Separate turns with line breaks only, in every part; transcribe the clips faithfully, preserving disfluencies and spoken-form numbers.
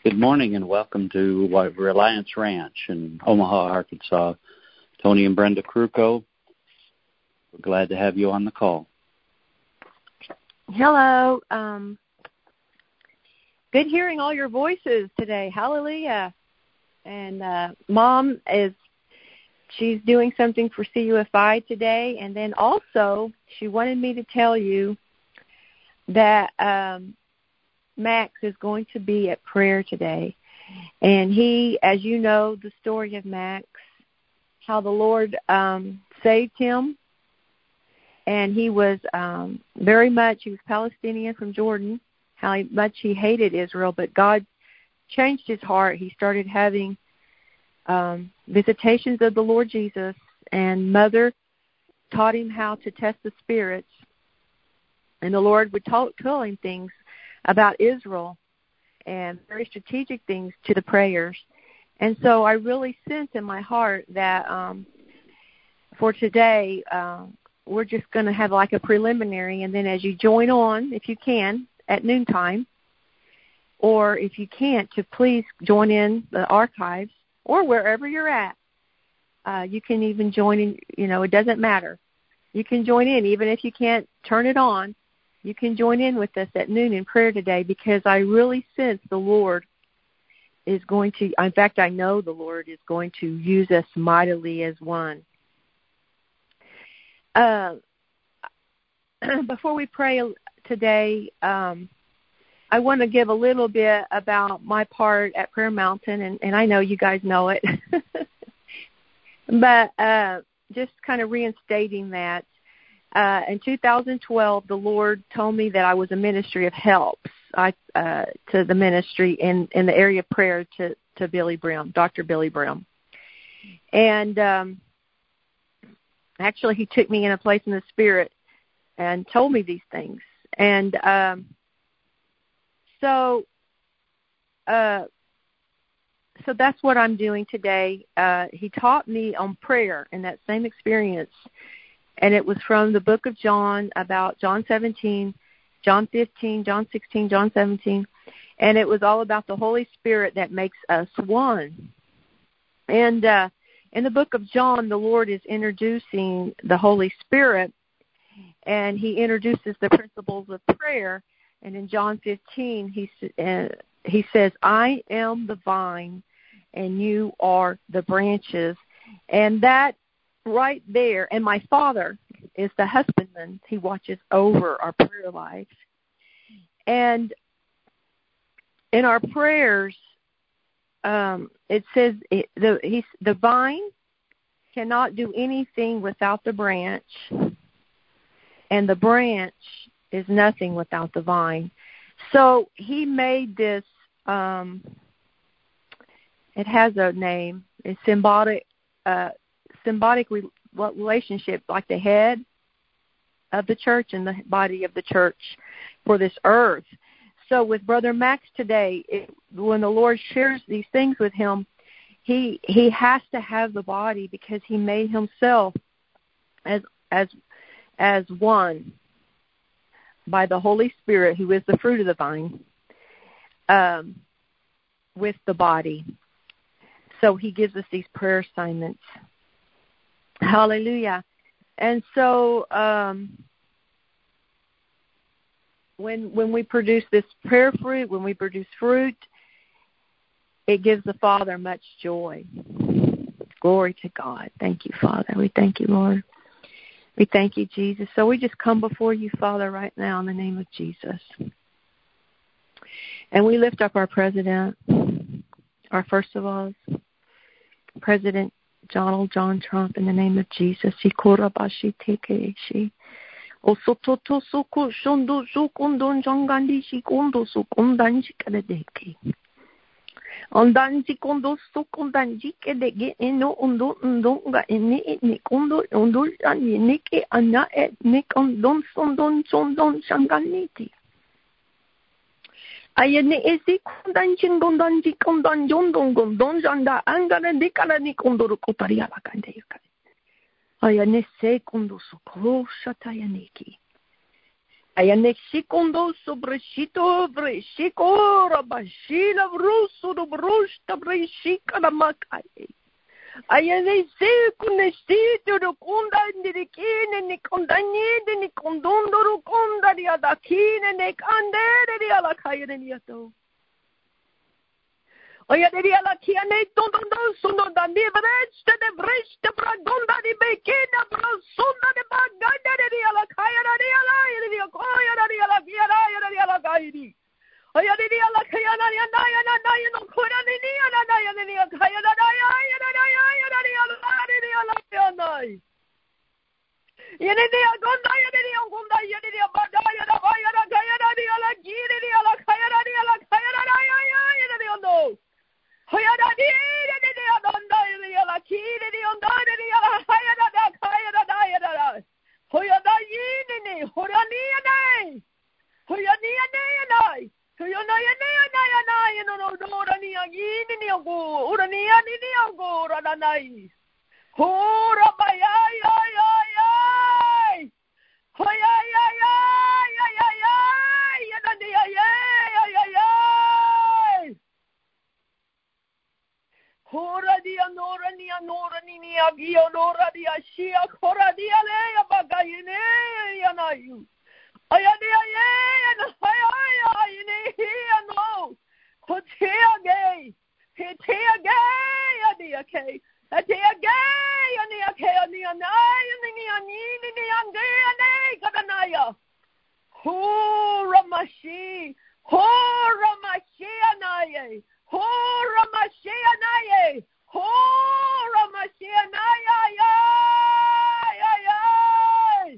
Good morning and welcome to Reliance Ranch in Omaha, Arkansas. Tony and Brenda Kruko, we're glad to have you on the call.
Hello. Um, good hearing all your voices today. Hallelujah. And uh, Mom is, she's doing something for C U F I today. And then also she wanted me to tell you that um, Max is going to be at prayer today. And he, as you know, the story of Max, how the Lord um, saved him. And he was um, very much, he was Palestinian from Jordan, how he, much he hated Israel. But God changed his heart. He started having um, visitations of the Lord Jesus. And Mother taught him how to test the spirits. And the Lord would talk, tell him things about Israel and very strategic things to the prayers. And so I really sense in my heart that um, for today, uh, we're just going to have like a preliminary, and then as you join on, if you can, at noontime, or if you can't, to please join in the archives or wherever you're at. Uh, you can even join in, you know, it doesn't matter. You can join in, even if you can't turn it on. You can join in with us at noon in prayer today, because I really sense the Lord is going to, in fact, I know the Lord is going to use us mightily as one. Uh, before we pray today, um, I want to give a little bit about my part at Prayer Mountain, and, and I know you guys know it. But uh, just kind of reinstating that. Uh, in two thousand twelve, the Lord told me that I was a ministry of helps I, uh, to the ministry in, in the area of prayer to, to Billy Brim, Doctor Billy Brim. And um, actually, he took me in a place in the Spirit and told me these things. And um, so uh, so that's what I'm doing today. Uh, he taught me on prayer in that same experience. And it was from the book of John, about John seventeen, John fifteen, John sixteen, John seventeen. And it was all about the Holy Spirit that makes us one. And uh, in the book of John, the Lord is introducing the Holy Spirit, and he introduces the principles of prayer. And in John fifteen, he, uh, he says, I am the vine, and you are the branches. And that right there, and my Father is the husbandman. He watches over our prayer life. And in our prayers, um, it says it, the he's, the vine cannot do anything without the branch, and the branch is nothing without the vine. So he made this, um, it has a name, it's symbolic, uh, symbolic relationship, like the head of the church and the body of the church for this earth. So with Brother Max today, it, when the Lord shares these things with him, he he has to have the body, because he made himself as as as one by the Holy Spirit, who is the fruit of the vine, um, with the body. So he gives us these prayer assignments. Hallelujah. And so um, when when we produce this prayer fruit, when we produce fruit, it gives the Father much joy. Glory to God. Thank you, Father. We thank you, Lord. We thank you, Jesus. So we just come before you, Father, right now in the name of Jesus. And we lift up our president, our first of all, President Donald John Trump, in the name of Jesus. Ondanji kondo sokondanji kedege eno ondo ndonga ene ene kondo ondo ani neke ana et nekondon sondon sondon shanganiti. Ayene esi kondanji kondanji kondan jondon gondon janda angara dekara ni kondoro kotari alakande yukai. Ayane se kondo sokoro shatayaneki. Ayanexikondo sobreshito breshiko rabashila bruso do brusta breshika na makai. Ayanexiko nestito do kunda ndirikine ni kondanyide ni kondondo do konda di adakine ne kandere di alakayene ni ato. Oya di alakiane tondondo sono da ni bresta de bresta bragonda di bekina brasunda de baganda di alakayana di alay di koya di alakiyana di alakayidi. Oya di alakayana ni anaya na na no kura ni ni na na ni akayana na ya ya na ya ya di alay di alakayana. Yene di agonda yene di agonda yene di abada ya na ya na kayana di alakiri di alakayana di alakayana na ya ya ya di ondo. Hoyada di di di onda di ala kiri di onda di ala hayada da hayada da hayada. Hoyada yini ni horani anai. Hoyani anai anai. Hoyana anai anai anai no no dorani yini ni ogo urani ani ni ogo ranai. Hora baya ya ya ya. Hoya ya ya ya ya ya. Yana di ya ya ya ya. Hora dia nora nia nora ni nia gio nora dia shia hora dia le ya bagayine ya na you. Aya dia ye na aya aya ni ya no. Hotia gay. Hotia gay ya dia ke. Hotia gay ya ni ke ni na ni ni ni ni ni ande ande kadanaya. Hora mashi. Hora mashi anaye. Hora Mashiach naye, hora Mashiach naye, ay ay ay.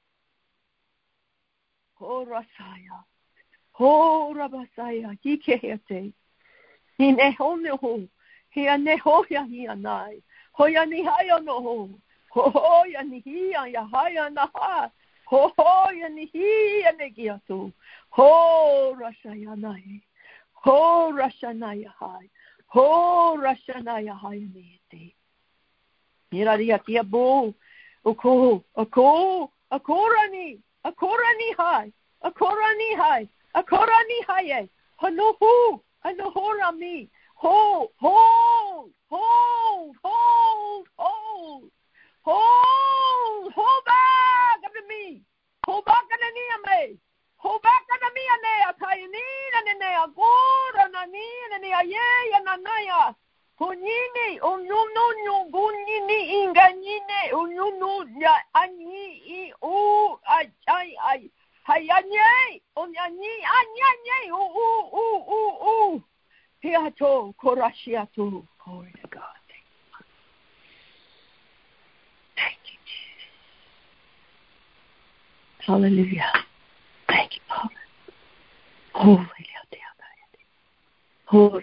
Hora saya, hora basaya, yikehete. Ine hono, hiya ne hoya hiya nai, hoya ni haya no, hoya ni hiya ya haya na ha, hoya ni hiya ne giatu, hora saya naye. Ho Rashanaya Hai. Ho Rashanaya Hai Nete. Miraria tia bo. Oko. Oko. Akorani. Akorani Hai. Akorani Hai. Akorani Hai. Hanohu. Hanohora mi. Ho. Ho. Ho. Ho. Ho. Ho. Ho back of me. Ho back of the me. Ho back of the me and they are and they are good and ni a ye and a naya. Honini, oh no no no, gunini inganine, oh no no, ya ani, oh, I, I, I, hayanye, on yani, anyanye, oh, oh, oh, oh, oh. Hiato, korashiato, glory to God. Thank you, Jesus. Hallelujah. Thank you, Father. Holy Hold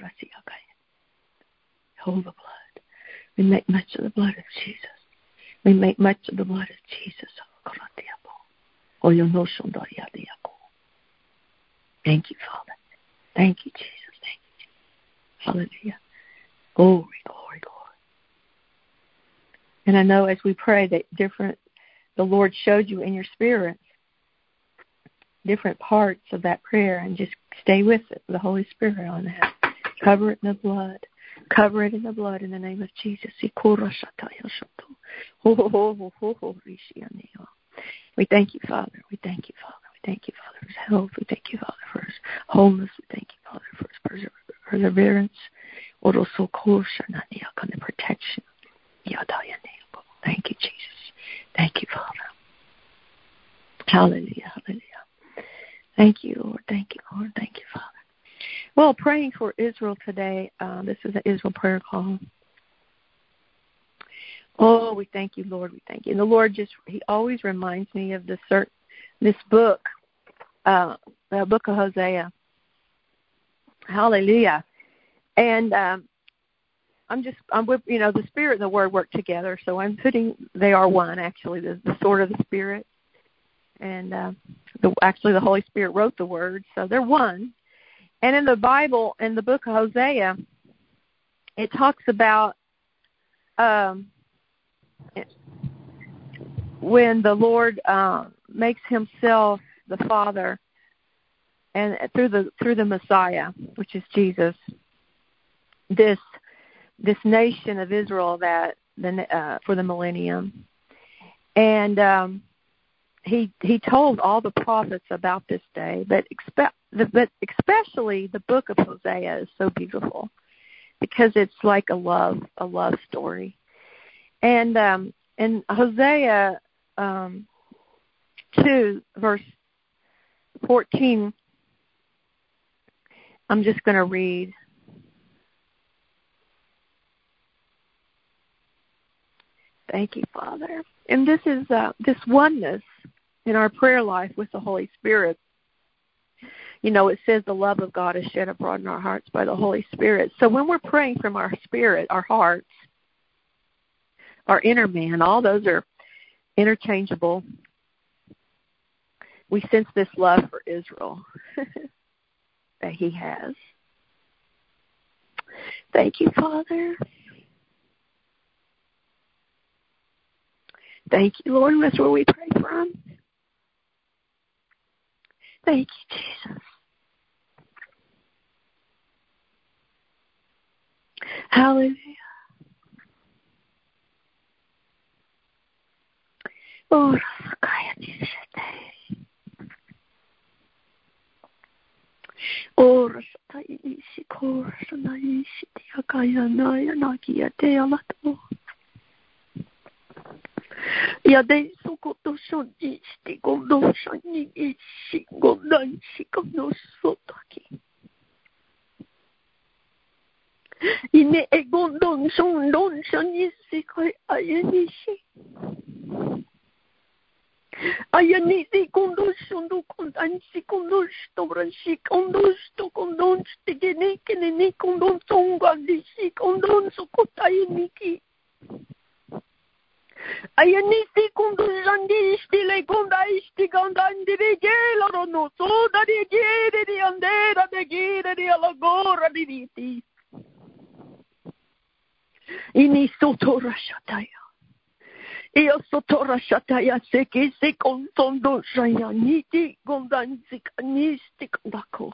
the blood. We make much of the blood of Jesus. We make much of the blood of Jesus. Thank you, Father. Thank you, Jesus. Thank you, Jesus. Hallelujah. Glory, glory, glory. And I know as we pray that different, the Lord showed you in your spirit different parts of that prayer, and just stay with it, the Holy Spirit on that. Cover it in the blood. Cover it in the blood in the name of Jesus. We thank you, Father. We thank you, Father. We thank you, Father, for his health. We thank you, Father, for his wholeness. We thank you, Father, for his perseverance. And protection. Thank you, Jesus. Thank you, Father. Hallelujah. Hallelujah. Thank you, Lord. Thank you, Lord. Thank you, Father. Well, praying for Israel today. Uh, this is an Israel prayer call. Oh, we thank you, Lord. We thank you. And the Lord just, he always reminds me of this, this book, uh, the book of Hosea. Hallelujah. And um, I'm just, I'm with, you know, the Spirit and the Word work together. So I'm putting, they are one, actually, the, the sword of the Spirit. And uh, the, actually the Holy Spirit wrote the Word. So they're one. And in the Bible, in the book of Hosea, it talks about um, it, when the Lord uh, makes himself the Father and through the through the Messiah, which is Jesus, this this nation of Israel that the uh, for the millennium, and um, he he told all the prophets about this day, but expect but especially the book of Hosea is so beautiful because it's like a love a love story, and um, in Hosea um, two verse fourteen. I'm just going to read. Thank you, Father. And this is uh, this oneness in our prayer life with the Holy Spirit. You know, it says the love of God is shed abroad in our hearts by the Holy Spirit. So when we're praying from our spirit, our hearts, our inner man, all those are interchangeable. We sense this love for Israel that he has. Thank you, Father. Thank you, Lord. That's where we pray from. Thank you, Jesus. Hallelujah. Oh, Oh, Rasataishi, Korsanaishi, Tiakayanaya, Nakia, Tealato. Yade Sokoto Shonisti, Gondoshani, Ishi, Gondanshi, Gondosotaki. Ine Egondon, Shondon, Shanisi, Ayanishi. Ayanisi conducendo condansi condusto branchi condusto condonsti genike ne condonso gandisi condonso kotainiki. Ayanisi condusandi stile gondaisti gandandi regelo no soda di gere di andera de gere di alagora di viti. Ini sotora shataya. Io sotora shataya seke se contondo shayaniti gondanzi canisti condako.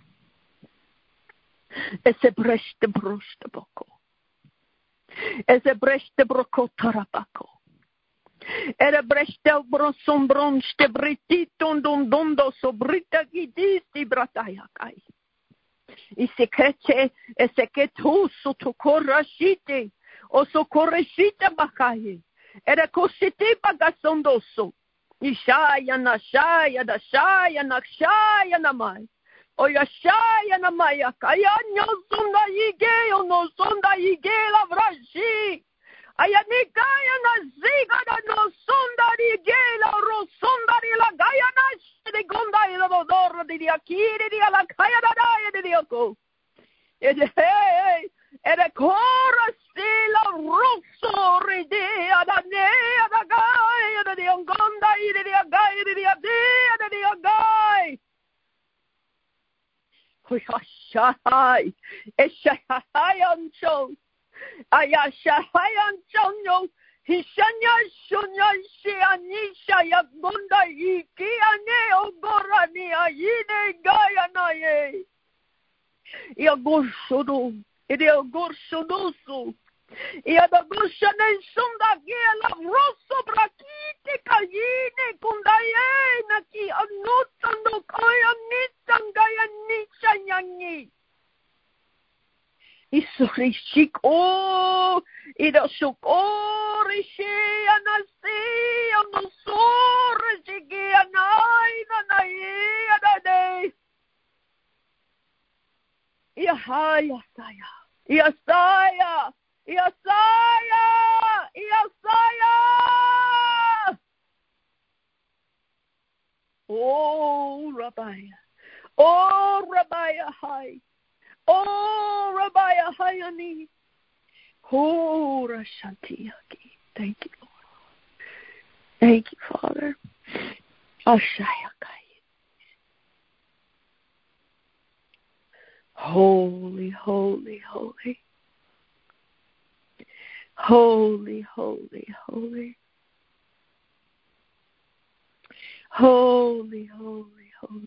E se breste broste boko. E se breste broco tarabako. E se breste broson bronste britito dondondo sobrita gidisti brataya kai. I secrete e seketu sotokorashite o sokoreshite bakai. Era cosite bagasondoso. Ishaya na shaya da shaya na shaya na mai. Oya shaya na maya kaya nyo sonda yige ono sonda yige la vrashi. Aya nikaya na ziga da no sonda yige la ro sonda la gaya na shide gonda ila dodor di akiri di ala kaya da da di oko. Ede hey Era cora stila rosso ridea da nea da gai da di ongonda ide di agai di adea da di agai. Huyashai, eshahai ancho, ayashahai ancho, hishanya shunya shianisha ya gonda iki ane ogora ni ayine gaya na ye. Ya goshodo. Ed è gorsonoso. E ad agosciane sonda gela rosso brachite cagine con daiena chi annuzzando coi annizzan gaianniccia gnagni. I sorriscic oh ed a socorri sce anassi anno sorri che anai nanai adade. Yahaya saya. Yesaya, Yesaya, Yesaya. Oh, Rabbi. Oh, Rabbi Ahai. Oh, Rabbi Ahayani. Oh, Rashantiyaki. Thank you, Lord. Thank you, Father. Ashayakai. Holy, holy, holy. Holy, holy, holy. Holy, holy, holy.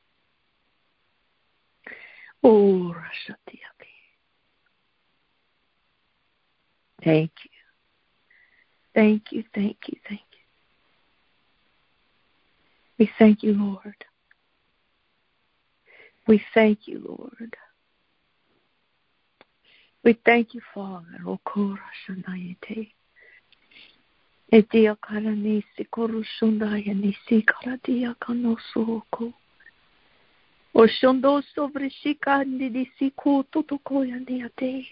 Oh, Rashatiaki. Thank you. Thank you, thank you, thank you. We thank you, Lord. We thank you, Lord. We thank you, Father. Okora shanayete. Etia karanisi korushundaya nisi karadia kanosoko. Oshondo sovreshika ndidisi kututukoya niate.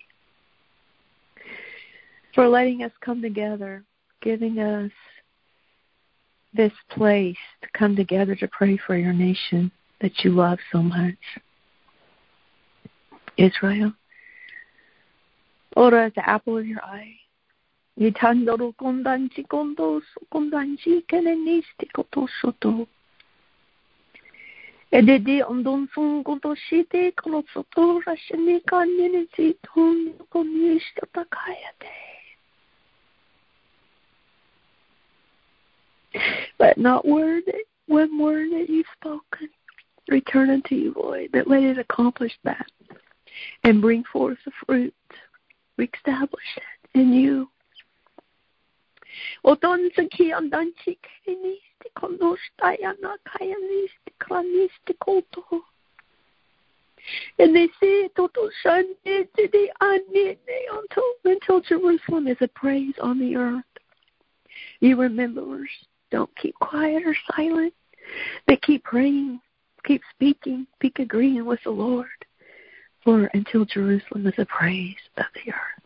For letting us come together, giving us this place to come together to pray for your nation that you love so much. Israel. Ora, the apple of your eye. Yitandoro kondanchi kondos kondanchi kenenisti kotoshoto. Ededi ondon sun kotoshite kolosoto rashini kanenisi ton konishta takayate. Let not word, one word that you've spoken return unto you void, but let it accomplish that and bring forth the fruit. Reestablish it in you. Otonzaki andanchi kenisti konoshtayana kayanisti kranisti koto. And they say Toto Shande today until until Jerusalem is a praise on the earth. You rememberers, don't keep quiet or silent, but keep praying, keep speaking, keep agreeing with the Lord. For until Jerusalem is a praise of the earth.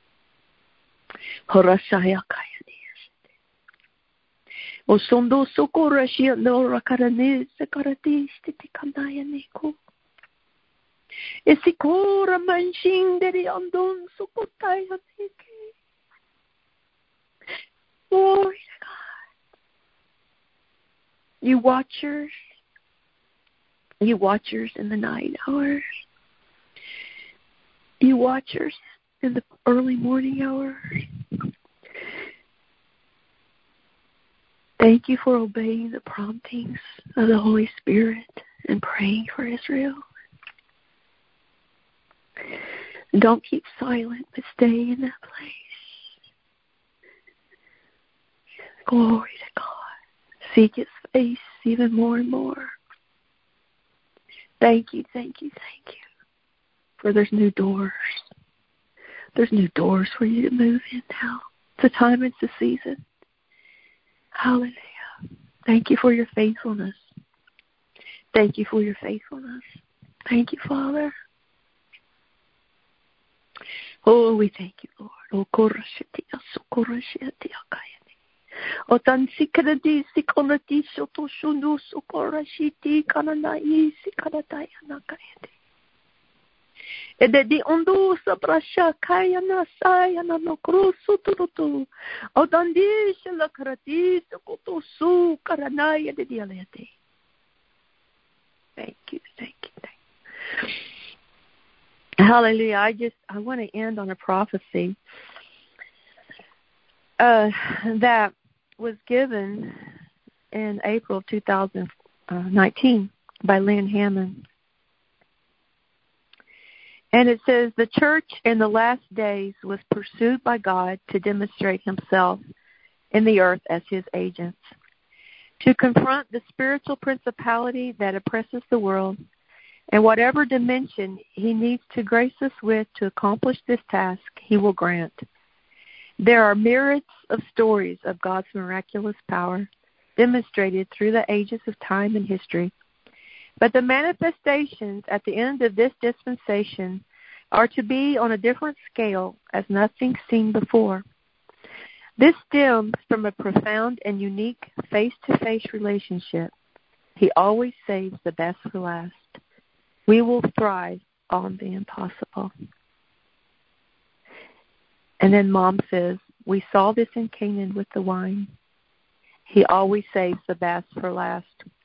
Horashaya kayanish. Osondo sokorashia no rakaranis sekaratis titikanayaniku. Esikora manshin deri andon sokotayanike. Glory to God. You watchers, you watchers in the night hours. You watchers in the early morning hours. Thank you for obeying the promptings of the Holy Spirit and praying for Israel. Don't keep silent, but stay in that place. Glory to God. Seek His face even more and more. Thank you, thank you, thank you. For there's new doors. There's new doors for you to move in now. It's a time, it's a season. Hallelujah. Thank you for your faithfulness. Thank you for your faithfulness. Thank you, Father. Oh, we thank you, Lord. Oh, korashitia, sokorashitia, kayani. Otansikradi, sikonati, sotoshundu, sokorashiti, kananai, sikarataya, nakayani. Ededi ondo sabrasha kayana sayana no krusu turutu. Odandi shalakarati sokotosu karanaya de dialete. Thank you, thank you, thank you. Hallelujah. I just, I want to end on a prophecy uh, that was given in April of two thousand nineteen by Lynn Hammond. And it says, the church in the last days was pursued by God to demonstrate Himself in the earth as His agents, to confront the spiritual principality that oppresses the world, and whatever dimension He needs to grace us with to accomplish this task, He will grant. There are myriads of stories of God's miraculous power demonstrated through the ages of time and history. But the manifestations at the end of this dispensation are to be on a different scale as nothing seen before. This stems from a profound and unique face-to-face relationship. He always saves the best for last. We will thrive on the impossible. And then Mom says, we saw this in Canaan with the wine. He always saves the best for last.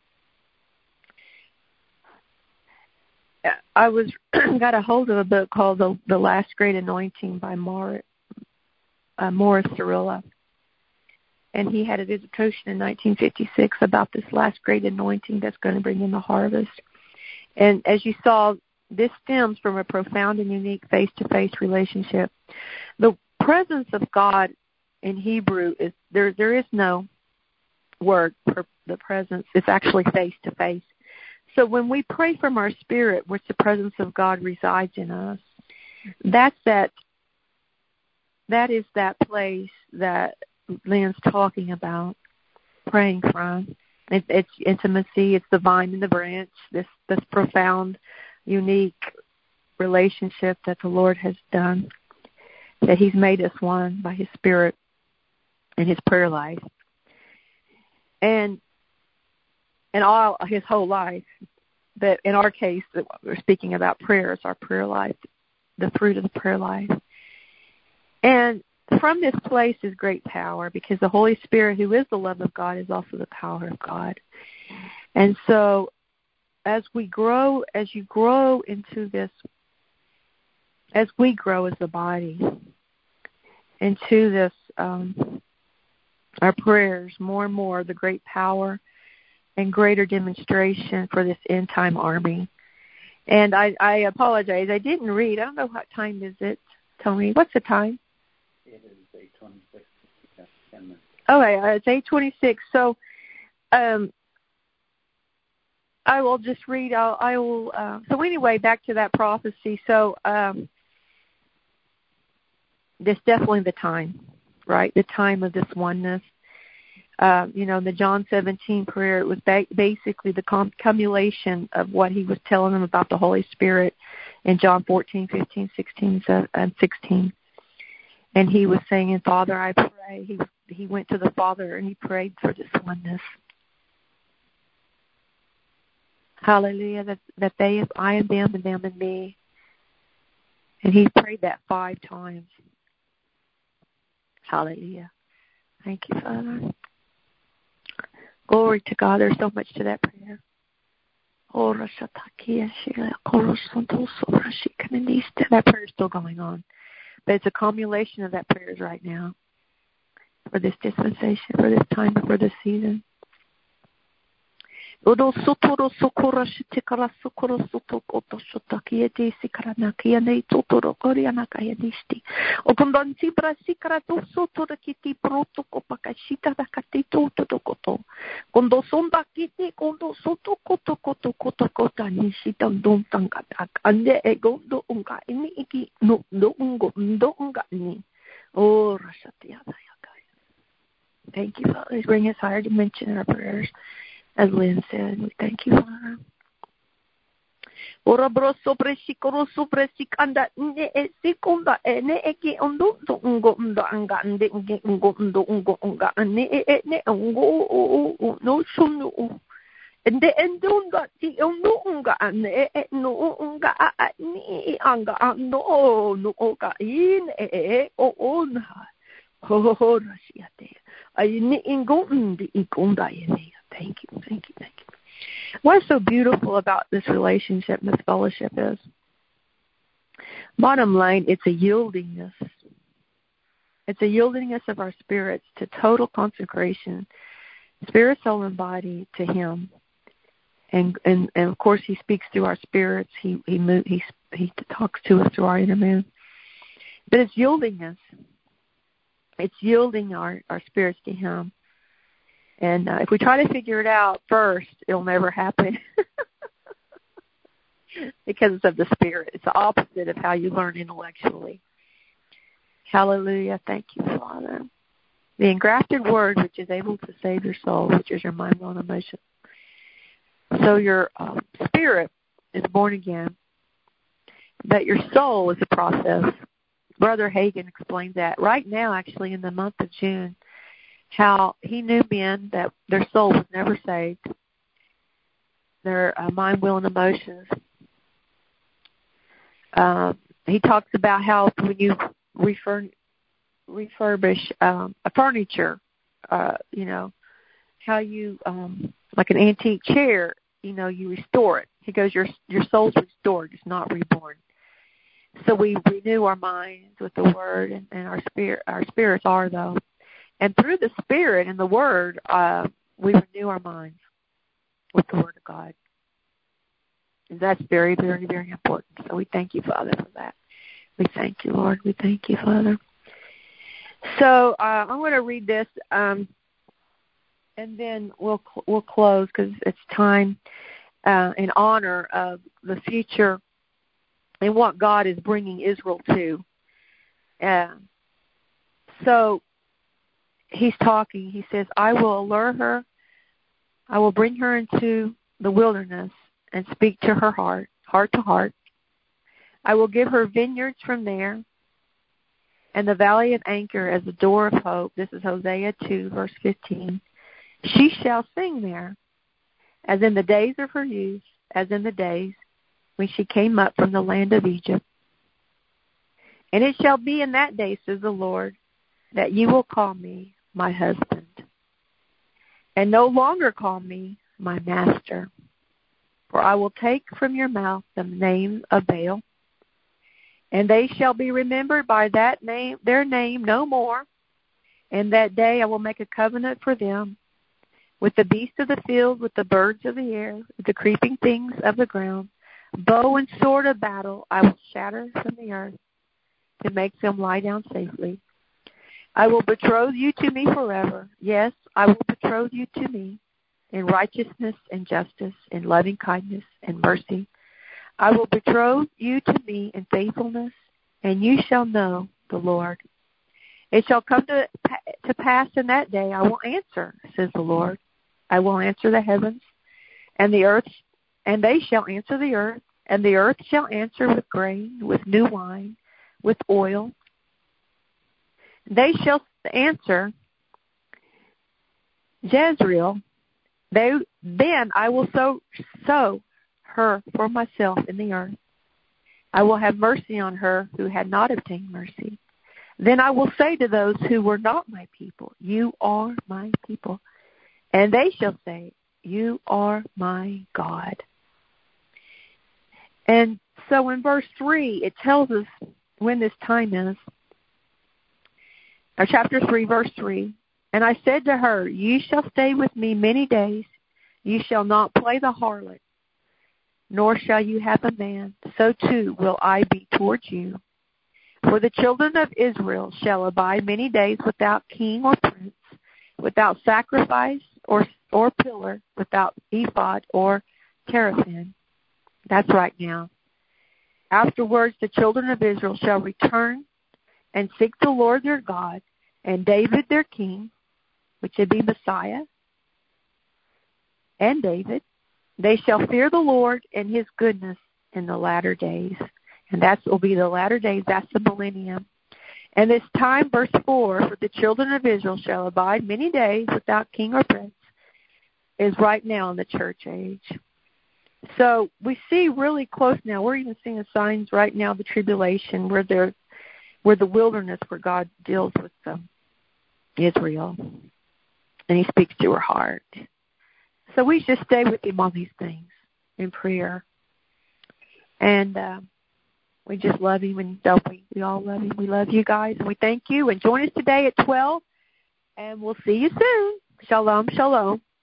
I was got a hold of a book called The, the Last Great Anointing by Mar, uh, Morris Cerullo. and he had a visitation in nineteen fifty-six about this last great anointing that's going to bring in the harvest. And as you saw, this stems from a profound and unique face-to-face relationship. The presence of God in Hebrew is there. There is no word for the presence. It's actually face-to-face. So when we pray from our spirit, which the presence of God resides in us, that's that. That is that place that Lynn's talking about, praying from. It, it's intimacy. It's the vine and the branch. This this profound, unique relationship that the Lord has done, that He's made us one by His Spirit and His prayer life, and and all His whole life. But in our case, we're speaking about prayers, our prayer life, the fruit of the prayer life. And from this place is great power, because the Holy Spirit, who is the love of God, is also the power of God. And so as we grow, as you grow into this, as we grow as the body into this, um, our prayers, more and more, the great power and greater demonstration for this end-time army. And I, I apologize, I didn't read. I don't know what time is it, Tony. What's the time?
It is eight twenty-six. ten minutes.
Okay, uh, it's eight twenty-six. So um, I will just read. I'll, I will. Uh, so anyway, back to that prophecy. So um, this definitely the time, right? The time of this oneness. Uh, you know, the John seventeen prayer, it was ba- basically the com- cumulation of what he was telling them about the Holy Spirit in John fourteen, fifteen, sixteen, and sixteen. And he was saying, Father, I pray. He he went to the Father and he prayed for this oneness. Hallelujah, that, that they, I am them and them and me. And he prayed that five times. Hallelujah. Thank you, Father. Glory to God. There's so much to that prayer. That prayer is still going on. But it's a culmination of that prayers right now for this dispensation, for this time, for this season. Odo sotoro sokora shitikara sokoro sotokoto shotakiete sikarana kiane totoro koriana kayadisti. Okondanti brasikara to sotoro kiti protoko pakashita dakati totokoto. Kondo sonda kiti kondo sotokoto koto koto kota nishita don tangata. Ande egondo unga ini iki no no ungo ndo unga ni. Oh rashatia dayakaya. Thank you, Father. Bring us higher dimension in our prayers. As Lynn said, we thank you, Father. Ora broso presikoro supresikanda ne esikunda ene eki ondo ungo undo anga ande ungo undo ungo unga ne e ne ungo no shunu ende endunda ti undo unga ne e no unga a ni anga no no oka in e o on ho ho rasiate ai ni ingo undi ikunda ene. Thank you, thank you, thank you. What's so beautiful about this relationship and this fellowship is, bottom line, it's a yieldingness. It's a yieldingness of our spirits to total consecration, spirit, soul, and body to Him. And and, and of course, He speaks through our spirits. He he move, he he talks to us through our inner man. But it's yieldingness. It's yielding our, our spirits to Him. And uh, if we try to figure it out first, it'll never happen because it's of the Spirit. It's the opposite of how you learn intellectually. Hallelujah. Thank you, Father. The engrafted word, which is able to save your soul, which is your mind, will, and emotion. So your uh, spirit is born again, but your soul is a process. Brother Hagin explains that right now, actually, in the month of June, how he knew men that their soul was never saved, their uh, mind, will, and emotions. Uh, he talks about how when you refur- refurbish um, a furniture, uh, you know, how you, um, like an antique chair, you know, you restore it. He goes, your your soul's restored, it's not reborn. So we renew our minds with the Word, and, and our spirit, our spirits are, though. And through the Spirit and the Word, uh, we renew our minds with the Word of God. And that's very, very, very important. So we thank you, Father, for that. We thank you, Lord. We thank you, Father. So uh, I'm going to read this, um, and then we'll we'll close because it's time uh, in honor of the future and what God is bringing Israel to. Uh, so he's talking. He says, I will allure her. I will bring her into the wilderness and speak to her heart, heart to heart. I will give her vineyards from there and the valley of Anchor as a door of hope. This is Hosea two, verse fifteen. She shall sing there, as in the days of her youth, as in the days when she came up from the land of Egypt. And it shall be in that day, says the Lord, that you will call me my husband, and no longer call me my master. For I will take from your mouth the name of Baal, and they shall be remembered by that name, their name no more. And that day I will make a covenant for them with the beasts of the field, with the birds of the air, with the creeping things of the ground. Bow and sword of battle I will shatter from the earth to make them lie down safely. I will betroth you to me forever. Yes, I will betroth you to me in righteousness and justice, in loving kindness and mercy. I will betroth you to me in faithfulness, and you shall know the Lord. It shall come to, to pass in that day, I will answer, says the Lord. I will answer the heavens and the earth, and they shall answer the earth, and the earth shall answer with grain, with new wine, with oil. They shall answer Jezreel. They, then I will sow, sow her for myself in the earth. I will have mercy on her who had not obtained mercy. Then I will say to those who were not my people, you are my people. And they shall say, you are my God. And so in verse three, it tells us when this time is. Or chapter three, verse three. And I said to her, you shall stay with me many days. You shall not play the harlot, nor shall you have a man. So too will I be towards you. For the children of Israel shall abide many days without king or prince, without sacrifice or or pillar, without ephod or teraphim. That's right now. Afterwards the children of Israel shall return and seek the Lord their God, and David their king, which would be Messiah, and David. They shall fear the Lord and his goodness in the latter days. And that will be the latter days. That's the millennium. And this time, verse four, for the children of Israel shall abide many days without king or prince, is right now in the church age. So we see really close now. We're even seeing the signs right now of the tribulation, where they're, where the wilderness, where God deals with them, Israel, and he speaks to her heart. So we just stay with him on these things in prayer. And uh, we just love him, and don't we? We all love him. We love you guys, and we thank you. And join us today at twelve, and we'll see you soon. Shalom, shalom.